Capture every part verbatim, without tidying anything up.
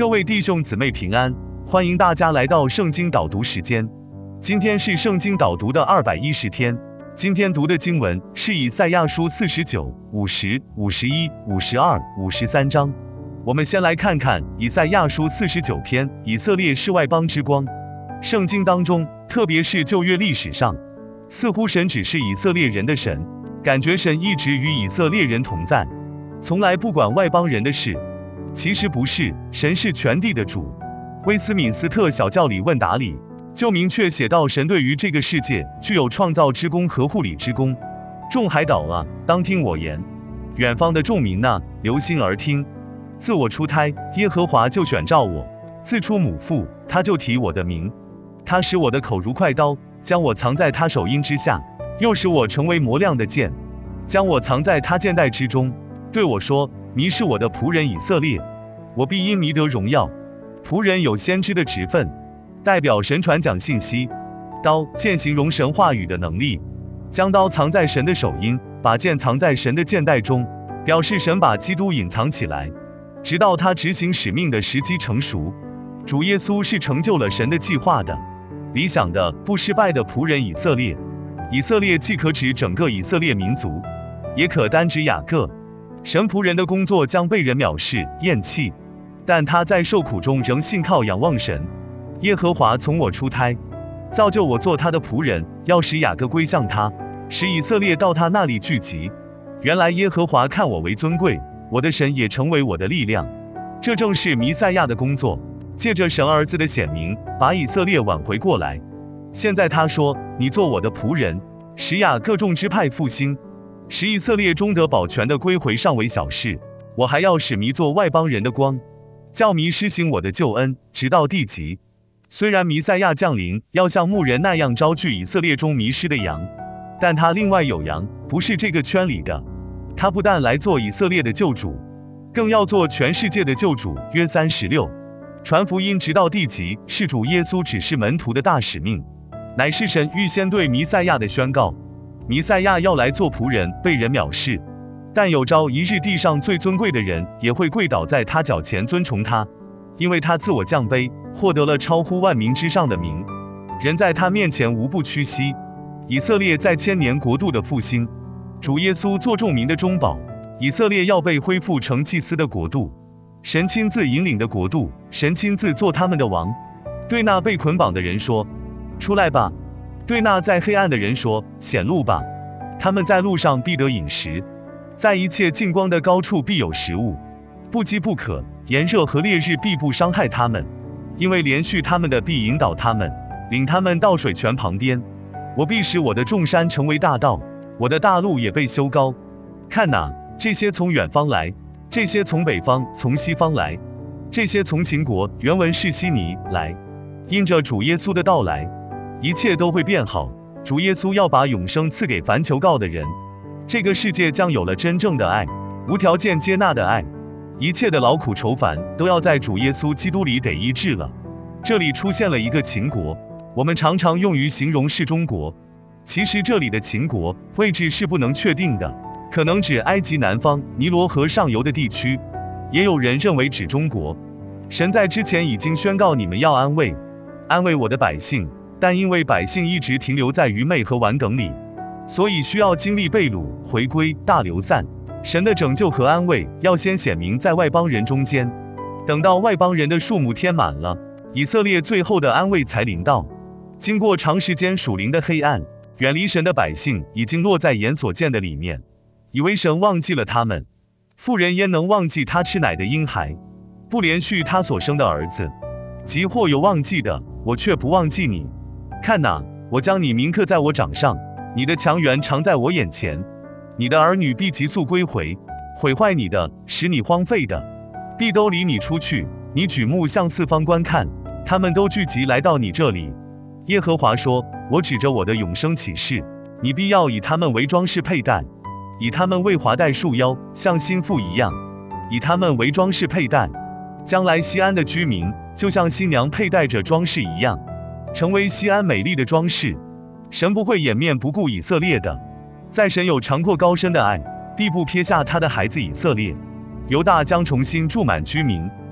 各位弟兄姊妹平安，欢迎大家来到圣经导读时间。今天是圣经导读的二百一十天，今天读的经文是以赛亚书四十九、五十、五十一、五十二、五十三章。我们先来看看以赛亚书四十九篇，以色列是外邦之光。圣经当中，特别是旧约历史上，似乎神只是以色列人的神，感觉神一直与以色列人同在，从来不管外邦人的事。其实不是，神是全地的主。威斯敏斯特小教理问答里就明确写到，神对于这个世界具有创造之功和护理之功。众海岛啊，当听我言；远方的众民呐、啊，留心而听。自我出胎，耶和华就选召我；自出母腹，他就提我的名。他使我的口如快刀，将我藏在他手荫之下，又使我成为磨亮的剑，将我藏在他剑带之中。对我说：你是我的仆人以色列，我必因你得荣耀。仆人有先知的职分，代表神传讲信息。刀剑形容神话语的能力，将刀藏在神的手荫，把剑藏在神的剑带中，表示神把基督隐藏起来，直到他执行使命的时机成熟。主耶稣是成就了神的计划的、理想的、不失败的仆人以色列。以色列既可指整个以色列民族，也可单指雅各。神仆人的工作将被人藐视、厌弃，但他在受苦中仍信靠仰望神。耶和华从我出胎，造就我做他的仆人，要使雅各归向他，使以色列到他那里聚集。原来耶和华看我为尊贵，我的神也成为我的力量。这正是弥赛亚的工作，借着神儿子的显明，把以色列挽回过来。现在他说：你做我的仆人，使雅各众支派复兴，使以色列中得保全的归回尚为小事。我还要使弥做外邦人的光，叫弥施行我的救恩，直到地极。虽然弥赛亚降临，要像牧人那样招聚以色列中迷失的羊，但他另外有羊，不是这个圈里的。他不但来做以色列的救主，更要做全世界的救主。约三十六，传福音直到地极，是主耶稣指示门徒的大使命，乃是神预先对弥赛亚的宣告。弥赛亚要来做仆人，被人藐视，但有朝一日地上最尊贵的人也会跪倒在他脚前尊崇他，因为他自我降卑，获得了超乎万民之上的名，人在他面前无不屈膝。以色列在千年国度的复兴，主耶稣做众民的中保，以色列要被恢复成祭司的国度，神亲自引领的国度，神亲自做他们的王。对那被捆绑的人说：出来吧；对那在黑暗的人说：显露吧。他们在路上必得饮食，在一切近光的高处必有食物，不饥不渴，炎热和烈日必不伤害他们，因为连续他们的必引导他们，领他们到水泉旁边。我必使我的众山成为大道，我的大路也被修高。看哪，这些从远方来，这些从北方、从西方来，这些从秦国（原文是悉尼）来，因着主耶稣的到来，一切都会变好。主耶稣要把永生赐给凡求告的人，这个世界将有了真正的爱，无条件接纳的爱，一切的劳苦愁烦都要在主耶稣基督里得医治了。这里出现了一个秦国，我们常常用于形容是中国，其实这里的秦国位置是不能确定的，可能指埃及南方尼罗河上游的地区，也有人认为指中国。神在之前已经宣告，你们要安慰安慰我的百姓，但因为百姓一直停留在愚昧和顽梗里，所以需要经历被掳、回归、大流散。神的拯救和安慰要先显明在外邦人中间，等到外邦人的数目填满了，以色列最后的安慰才临到。经过长时间属灵的黑暗，远离神的百姓已经落在眼所见的里面，以为神忘记了他们。妇人焉能忘记她吃奶的婴孩，不连续他所生的儿子？即或有忘记的，我却不忘记你。看哪，我将你铭刻在我掌上，你的强援常在我眼前。你的儿女必急速归回，毁坏你的，使你荒废的，必都离你出去。你举目向四方观看，他们都聚集来到你这里。耶和华说：我指着我的永生启示，你必要以他们为装饰佩戴，以他们为华带束腰，像新妇一样，以他们为装饰佩戴。将来西安的居民就像新娘佩戴着装饰一样，成为西安美丽的装饰。神不会掩面不顾以色列的，在神有长阔高深的爱，必不撇下他的孩子以色列。犹大将重新住满居民，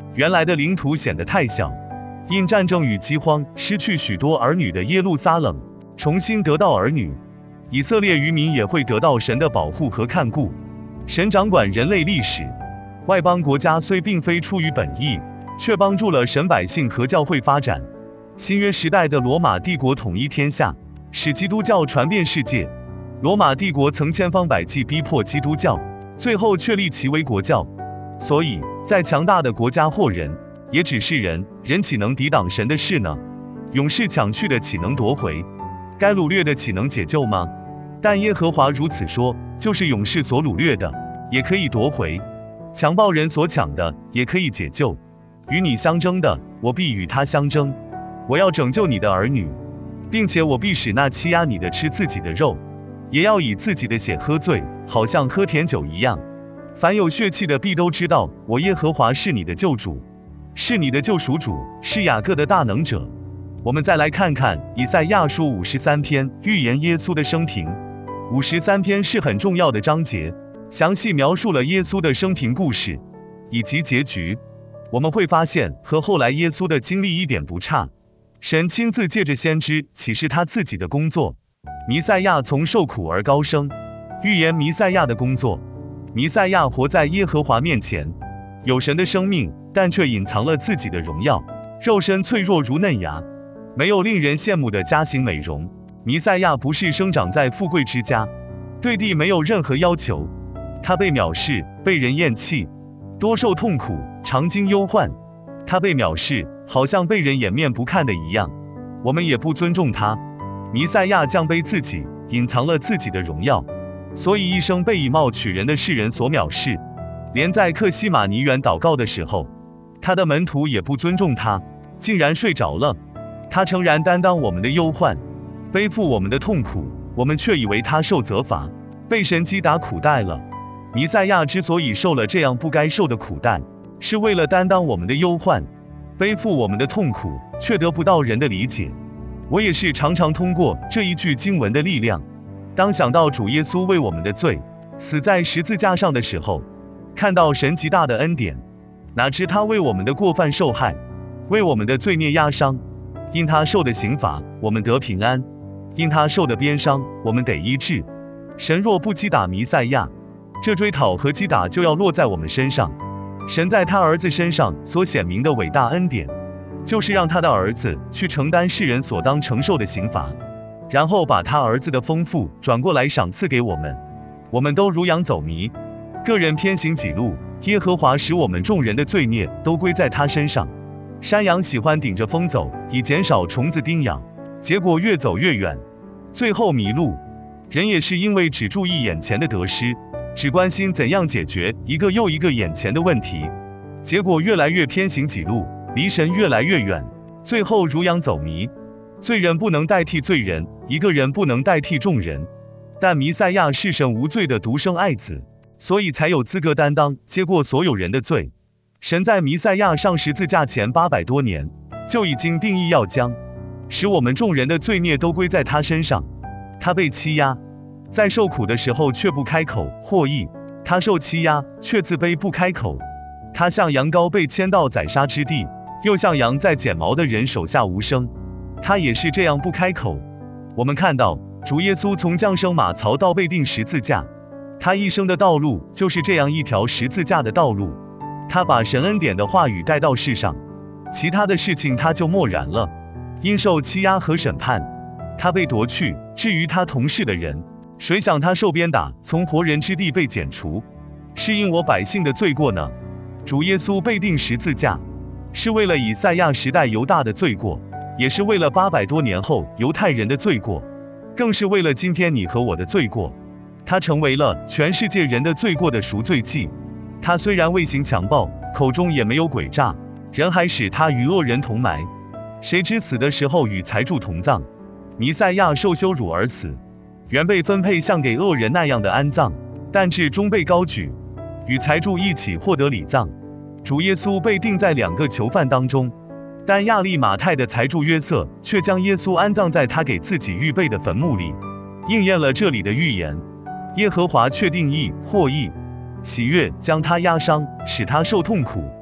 原来的领土显得太小，因战争与饥荒失去许多儿女的耶路撒冷重新得到儿女，以色列渔民也会得到神的保护和看顾。神掌管人类历史，外邦国家虽并非出于本意，却帮助了神百姓和教会发展。新约时代的罗马帝国统一天下，使基督教传遍世界。罗马帝国曾千方百计逼迫基督教，最后确立其为国教。所以，再强大的国家或人，也只是人，人岂能抵挡神的事呢？勇士抢去的岂能夺回？该掳掠的岂能解救吗？但耶和华如此说，就是勇士所掳掠的，也可以夺回；强暴人所抢的，也可以解救。与你相争的，我必与他相争。我要拯救你的儿女，并且我必使那欺压你的吃自己的肉，也要以自己的血喝醉，好像喝甜酒一样。凡有血气的必都知道，我耶和华是你的救主，是你的救赎主，是雅各的大能者。我们再来看看以赛亚书五十三篇，预言耶稣的生平。五十三篇是很重要的章节，详细描述了耶稣的生平故事以及结局。我们会发现和后来耶稣的经历一点不差。神亲自借着先知启示他自己的工作。弥赛亚从受苦而高升，预言弥赛亚的工作。弥赛亚活在耶和华面前，有神的生命，但却隐藏了自己的荣耀，肉身脆弱如嫩芽，没有令人羡慕的家型美容。弥赛亚不是生长在富贵之家，对地没有任何要求，他被藐视，被人厌弃，多受痛苦，常经忧患。他被藐视，好像被人掩面不看的一样，我们也不尊重他。弥赛亚降卑自己，隐藏了自己的荣耀，所以一生被以貌取人的世人所藐视。连在客西马尼园祷告的时候，他的门徒也不尊重他，竟然睡着了。他诚然担当我们的忧患，背负我们的痛苦，我们却以为他受责罚，被神击打苦待了。弥赛亚之所以受了这样不该受的苦待，是为了担当我们的忧患，背负我们的痛苦，却得不到人的理解。我也是常常通过这一句经文的力量，当想到主耶稣为我们的罪死在十字架上的时候，看到神极大的恩典，哪知他为我们的过犯受害，为我们的罪孽压伤。因他受的刑罚，我们得平安；因他受的鞭伤，我们得医治。神若不击打弥赛亚，这追讨和击打就要落在我们身上。神在他儿子身上所显明的伟大恩典，就是让他的儿子去承担世人所当承受的刑罚，然后把他儿子的丰富转过来赏赐给我们。我们都如羊走迷，个人偏行己路，耶和华使我们众人的罪孽都归在他身上。山羊喜欢顶着风走，以减少虫子叮咬，结果越走越远，最后迷路。人也是因为只注意眼前的得失，只关心怎样解决一个又一个眼前的问题，结果越来越偏行己路，离神越来越远，最后如羊走迷。罪人不能代替罪人，一个人不能代替众人，但弥赛亚是神无罪的独生爱子，所以才有资格担当接过所有人的罪。神在弥赛亚上十字架前八百多年，就已经定义要将使我们众人的罪孽都归在他身上。他被欺压，在受苦的时候却不开口获益，他受欺压却自卑不开口。他像羊羔被牵到宰杀之地，又像羊在剪毛的人手下无声，他也是这样不开口。我们看到主耶稣从降生马槽到被钉十字架，他一生的道路就是这样一条十字架的道路。他把神恩典的话语带到世上，其他的事情他就默然了。因受欺压和审判，他被夺去。至于他同事的人，谁想他受鞭打，从活人之地被剪除，是因我百姓的罪过呢？主耶稣被钉十字架，是为了以赛亚时代犹大的罪过，也是为了八百多年后犹太人的罪过，更是为了今天你和我的罪过。他成为了全世界人的罪过的赎罪祭。他虽然未行强暴，口中也没有诡诈，人还使他与恶人同埋。谁知死的时候与财主同葬。弥赛亚受羞辱而死，原被分配像给恶人那样的安葬，但至终被高举，与财主一起获得礼葬。主耶稣被钉在两个囚犯当中，但亚利马太的财主约瑟却将耶稣安葬在他给自己预备的坟墓里，应验了这里的预言。耶和华却定义获益喜悦，将他压伤，使他受痛苦。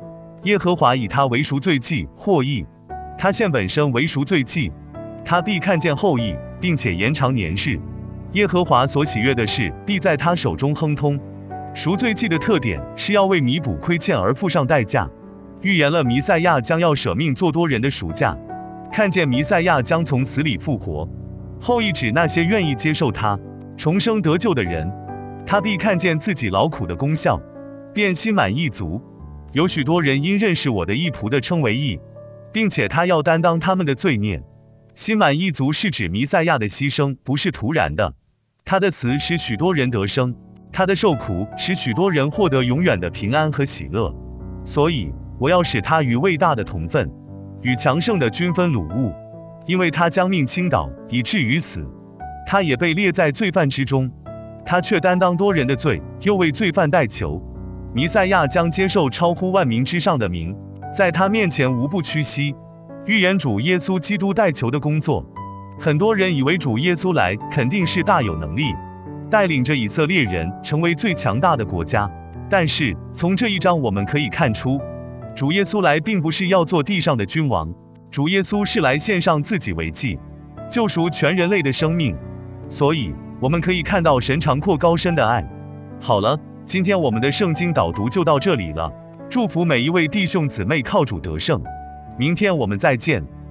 耶和华以他为赎罪祭获益，他献本身为赎罪祭，他必看见后益，并且延长年日。耶和华所喜悦的事必在他手中亨通。赎罪祭的特点是要为弥补亏欠而付上代价，预言了弥赛亚将要舍命做多人的赎价，看见弥赛亚将从死里复活。后益指那些愿意接受他重生得救的人，他必看见自己劳苦的功效，便心满意足。有许多人因认识我的义仆的称为义，并且他要担当他们的罪孽。心满意足是指弥赛亚的牺牲不是突然的，他的死使许多人得生，他的受苦使许多人获得永远的平安和喜乐。所以我要使他与伟大的同分，与强盛的均分掳物，因为他将命倾倒，以至于死。他也被列在罪犯之中，他却担当多人的罪，又为罪犯代求。弥赛亚将接受超乎万民之上的名，在他面前无不屈膝。预言主耶稣基督代求的工作。很多人以为主耶稣来肯定是大有能力，带领着以色列人成为最强大的国家。但是从这一章我们可以看出，主耶稣来并不是要做地上的君王，主耶稣是来献上自己为祭，救赎全人类的生命。所以我们可以看到神长阔高深的爱。好了，今天我们的圣经导读就到这里了，祝福每一位弟兄姊妹靠主得胜。明天我们再见。